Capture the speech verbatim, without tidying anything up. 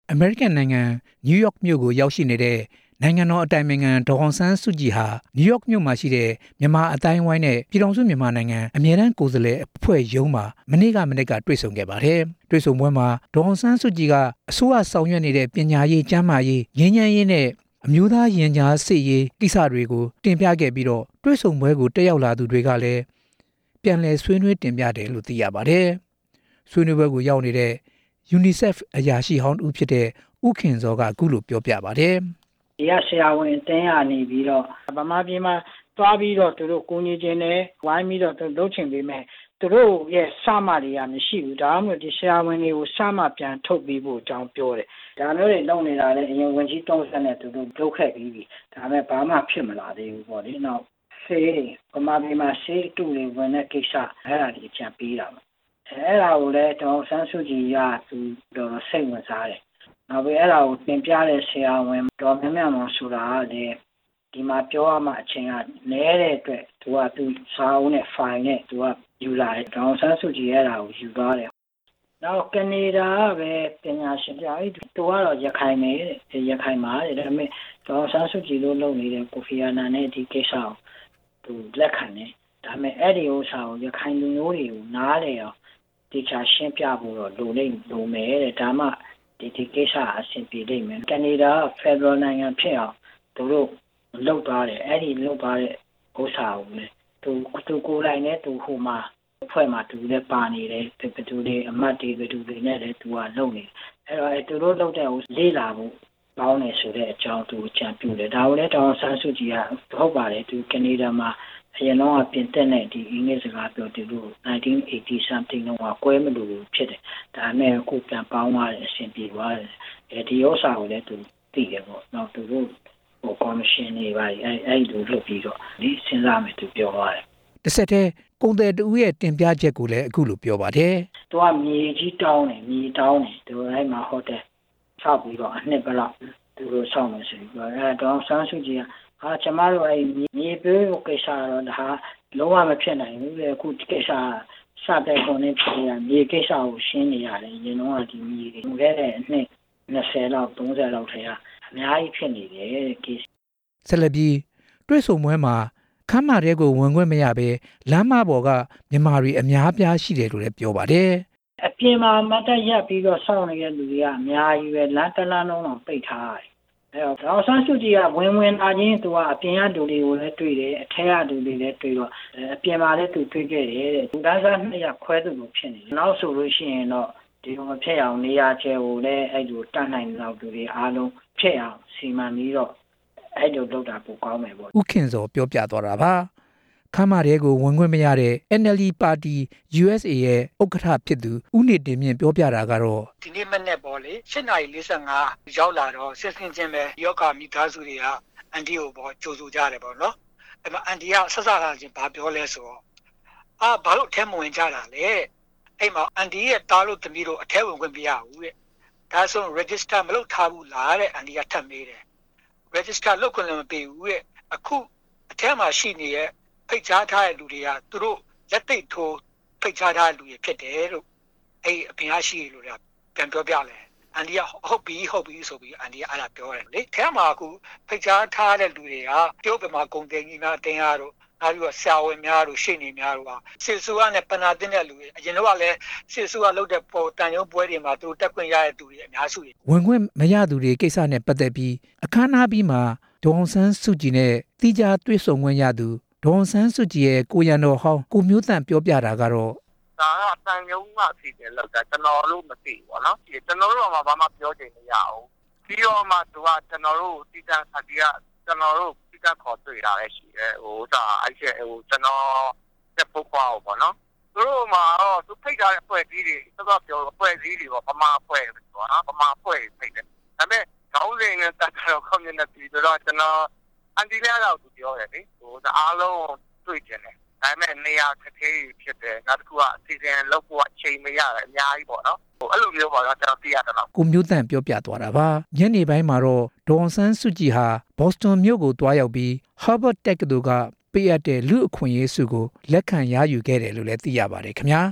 အမေရိကန်နိုင်ငံနယူးယောက်မြို့ကိုရောက်ရှိနေတဲ့နိုင်ငံတော်အတိုင်ပင်ခံဒေါ်အောင်ဆန်းစုကြည်ဟာနယူးယောက်မြို့မှာရှိတဲ့မြန်မာအတိုင်းဝိုင်းနဲ့ပြည်ထောင်စုမြန်မာနိုင်ငံအမြဲတမ်းကိုယ်စားလှယ်အဖွဲ့ရုံးမှာမနေ့ကမနေ့ကတွေ့ဆုံခဲ့ပါတယ်။တွေ့ဆုံပွဲမှာဒေါ်အောင်ဆန်းစုကြည်ကအစိုးရဆောင်ရွက်နေတဲ့ပညာရေးကျန်းမာရေးငြိမ်းချမ်းရေးနဲ့အမျိုးသားရင်ကြားစေ့ရေးကိစ္စတွေကိုတင်ပြခဲ့ပြီးတော့တွေ့ဆုံပွဲကိုတက်ရောက်လာသူတွေကလည်းပြန်လည်ဆွေးနွေးတင်ပြတယ်လို့သိရပါတယ်။ဆွေးနွေးပွဲကိုရောက်နေတဲ့ UNICEF အရာရှိဟောင်းဦးဖြစ်တဲ့ဦးခင်စောကအခုလိုပြောပြပါတယ်။ဒီကဆရာဝန်အသင်းကနေပြီးတော့ဗမာပြည်မှာသွားပြီးတော့သူတို့ကိုကြီးချင်းနဲ့ဝိုင်းပြီးတော့လုပ်ချင်ပေမဲ့သူတို့ရဲ့စမတွေကမရှိဘူးဒါမှမဟုတ်ဒီဆရာဝန်တွေကိုစမပြန်ထုတ်ပြီးဖို့အကြောင်းပြောတယ်ဒါမျိုးတွေလုပ်နေတာလည်းအရင်ဝင်ကြီးတုံးဆက်နဲ့သူတို့လုပ်ခဲ့ပြီးပြီဒါပေမဲ့ဘာမှဖြစ်မလာသေးဘူးပေါ့လေနောက်ဆေးဗမာပြည်မှာဆေးတူတွေဝင်တဲ့ကိစ္စအဲ့ဒါတွေကြံပေးတာပါအဲ့ဒါကိုလည်းဒေါ်ဆန်းစုကြည်ကသူတော်စိတ်ဝင်စားတယ်နောက်ပြီးအဲ့ဒါကိုသင်ပြတဲ့ဆရာဝန်တော်မြတ်မြတ်မောင်ဆိုတာကလည်းဒီမှာပြောရမှအချိန်ကနည်းတဲ့အတွက်သူကသူစာအုပ်နဲ့ file နဲ့သူကယူလာတယ်ဒေါ်ဆန်းစုကြည်အဲ့ဒါကိုယူသွားတယ်နောက်ကနေဒါကပဲပညာရှင်ပြအဲ့သူကတော့ရခိုင်နေတယ်ရခိုင်မှာတယ်ဒါပေမဲ့ဒေါ်ဆန်းစုကြည်လို့လုပ်နေတဲ့ကိုဖီအာနန်နဲ့ဒီကိစ္စကိုသူလက်ခံတယ်ဒါပေမဲ့အဲ့ဒီဥစ္စာကိုရခိုင်လူမျိုးတွေကိုနားလေအောင်ဒီချာရှင်းပြဖို့တော့လိုနေလိုမယ်တဲ့ဒါမှဒီဒီကိစ္စအဆင်ပြေလိမ့်မယ်ကနေဒါကဖက်ဒရယ်နိုင်ငံဖြစ်အောင်သူတို့လုပ်သွားတယ်အဲ့ဒီလုပ်သွားတဲ့ဥစ္စာကိုလည်းသူသူကိုယ်တိုင်နဲ့သူဟိုမှာအဖွဲ့မှာသူလည်းပါနေတယ်ဘယ်သူတွေအမတ်တွေဘယ်သူတွေနဲ့လည်းသူကလုပ်နေအဲ့တော့သူတို့လုပ်တဲ့ဟိုလေးလာဖို့ပေါင်းနေဆိုတဲ့အကြောင်းသူအကြံပြုတယ်ဒါကိုလည်းတောင်ဆန်းစုကြည်ကဟုတ်ပါတယ်သူကနေဒါမှာအရင်တော့ပြင်တက်တဲ့ဒီအင်္ဂလိပ်စကားပြောသူတို့nineteen eighty something တော့ကွဲမလို့ဖြစ်တယ်ဒါပေမဲ့အခုပြန်ပေါင်းသွားတယ်အဆင်ပြေသွားတယ်အဲဒီဥစ္စာကိုလည်းသူသိတယ်ပေါ့နောက်သူတို့ဟိုကော်မရှင်တွေပါအဲအဲ့လိုလုပ်ပြီးတော့ဒီစဉ်းစားမယ်သူပြောသွားတယ်တစ်ဆက်တည်းကုန်တယ်တူရဲ့တင်ပြချက်ကိုလည်းအခုလိုပြောပါတယ်သူကမြေကြီးတောင်းတယ်မြေတောင်းတယ်သူအဲ့မှာဟိုတယ်ဆောက်ပြီးတော့အနှစ်ဘလောက်သူတို့ဆောက်မယ်ဆိုပြီးတော့အဲတော့ဆန်းစုကြည်ကဟာကျမတို့အဲ့မြေပေးကိုကိစ္စတော့ဒါလုံးဝမဖြစ်နိုင်ဘူးလေအခုဒီကိစ္စစတဲ့ကုန်နေပြည်ရမြေကိစ္စကိုရှင်းနေရတယ်ရင်တော့ဒီမြေတွေခဲ့တဲ့အနှစ်20လောက်30လောက်ထဲကအများကြီးဖြစ်နေတယ်ကိစ္စဆက်လက်ပြီးတွေ့ဆုံပွဲမှာခမ်းမတဲကိုဝင်ခွင့်မရဘဲလမ်းမပေါ်ကမြန်မာတွေအများပြားရှိတယ်လို့လည်းပြောပါတယ်အပြင်မှာမတ်တက်ရက်ပြီးတော့စောင့်နေတဲ့လူတွေကအများကြီးပဲလမ်းတလမ်းလုံးတော့ပိတ်ထားတယ်အဲ့တော့ဒေါ်ဆန်းစုကြည်ကဝင်ဝင်လာချင်းသူကအပြင်ကလူတွေကိုလည်းတွေ့တယ်အထက်ကလူတွေလည်းတွေ့တော့အပြင်မှာလည်းသူတွေ့ခဲ့တယ်တဲ့ဒါစားနှစ်ရက်ခွဲသူလို့ဖြစ်နေတယ်နောက်ဆိုလို့ရှိရင်တော့ဒီလိုမဖြစ်အောင်နေရာချဲကိုလည်းအဲ့လိုတတ်နိုင်တဲ့လူတွေအားလုံးဖြစ်အောင်စီမံပြီးတော့အဲ့လိုလုပ်တာပိုကောင်းမယ်ပေါ့ဥခင်စောပြောပြသွားတာပါခမ်းမတဲကိုဝင်ခွင့်မရတဲ့ N L D ပါတီ U S A ရဲ့ဥက္ကဋ္ဌဖြစ်သူဦးနေတင်မြင့်ပြောပြတာကတော့ဒီနေ့မနေ့ပေါ့လေ၈နာရီ၄၅ရောက်လာတော့စစ်စင်ချင်းပဲယောဂမိသားစုတွေကအန်တီကိုပေါ့ကြိုဆိုကြတယ်ပေါ့နော်အဲ့မှာအန်တီကဆက်ဆက်လာချင်းဘာပြောလဲဆိုတော့အာဘာလို့အထဲမဝင်ကြတာလဲအဲ့မှာအန်တီရဲ့တားလို့သမီးတို့အထဲဝင်ခွင့်မရဘူးတဲ့ဒါဆို register မလုပ်ထားဘူးလားတဲ့အန်တီကထပ်မေးတယ် register လုပ်ခွင့်လည်းမပေးဘူးတဲ့အခုအထဲမှာရှိနေတဲ့ဖိတ်ကြားထားတဲ့လူတွေကသူတို့လက်သိထိုးဖိတ်ကြားထားတဲ့လူတွေဖြစ်တယ်လို့အဲ့အပြင်အရှိလူတွေကပြန်ပြောပြလဲအန်ဒီကဟုတ်ပြီဟုတ်ပြီဆိုပြီးအန်ဒီကအဲ့ဒါပြောတယ်လေထဲမှာအခုဖိတ်ကြားထားတဲ့လူတွေကတရုတ်ပြည်မှာဂုံတင်ကြီးများတင်ရတော့နောက်ပြီးတော့ဆရာဝန်များတို့ရှေ့နေများတို့ကစစ်စုကနဲ့ပနာတင်တဲ့လူတွေအရင်တော့လည်းစစ်စုကလုပ်တဲ့ပေါ်တန်ရုံးပွဲတွေမှာသူတို့တက်ခွင့်ရတဲ့သူတွေအများစုတွေဝင်ခွင့်မရသူတွေကိစ္စနဲ့ပတ်သက်ပြီးအခမ်းအနားပြီးမှာဒေါ်အောင်ဆန်းစုကြည်နဲ့တိကျတွေ့ဆုံခွင့်ရသူဒေါ်အောင်ဆန်းစုကြည်ရဲ့ကိုရန်တော်ဟောင်းကိုမျိုးတန့်ပြောပြတာကတော့ဒါကတန်ရုံးကအစီအစဉ်လောက်တာကျွန်တော်တို့မသိဘူးပေါ့နော်ကျွန်တော်တို့ကဘာမှပြောချင်မရဘူးပြီးတော့မှသူကကျွန်တော်တို့တိကျအတီးကကျွန်တော်တို့တိကျခေါ်တွေ့ရတဲ့ရှိတယ်ဟိုဒါအဲ့ကျဟိုကျွန်တော်တက်ဖို့ပေါ့ပေါ့နော်သူတို့မှာတော့သူဖိတ်ထားတဲ့အဖွဲ့အစည်းတွေသဘောပြောအဖွဲ့အစည်းတွေပေါ့ပမာအဖွဲ့ပေါ့နော်ပမာအဖွဲ့ဖိတ်တယ်ဒါပေမဲ့ခေါင်းစဉ်နဲ့တက်တော့ community ဆိုတော့ကျွန်တော်အန်တီလည်းတော့သူပြောတယ်လေဟိုအားလုံးတွေ့ကြတယ်ဒါပေမဲ့နေရာတစ်ခေတ်ဖြစ်တယ်နောက်တစ်ခုကအစီအစဉ်လုပ်ဖို့အချိန်မရတယ်အများကြီးပေါ့နော်ဟိုအဲ့လိုမျိုးပါတော့ကျွန်တော်သိရတယ်နော်ကိုမျိုးတန့်ပြောပြသွားတာပါညနေပိုင်းမှာတော့ဒေါ်အောင်ဆန်းစုကြည်ဟာဘော့စတွန်မြို့ကိုတွားရောက်ပြီး Harvard တက္ကသိုလ်ကပေးအပ်တဲ့လူအခွင့်အရေးဆုကိုလက်ခံရယူခဲ့တယ်လို့လည်းသိရပါတယ်ခင်ဗျာ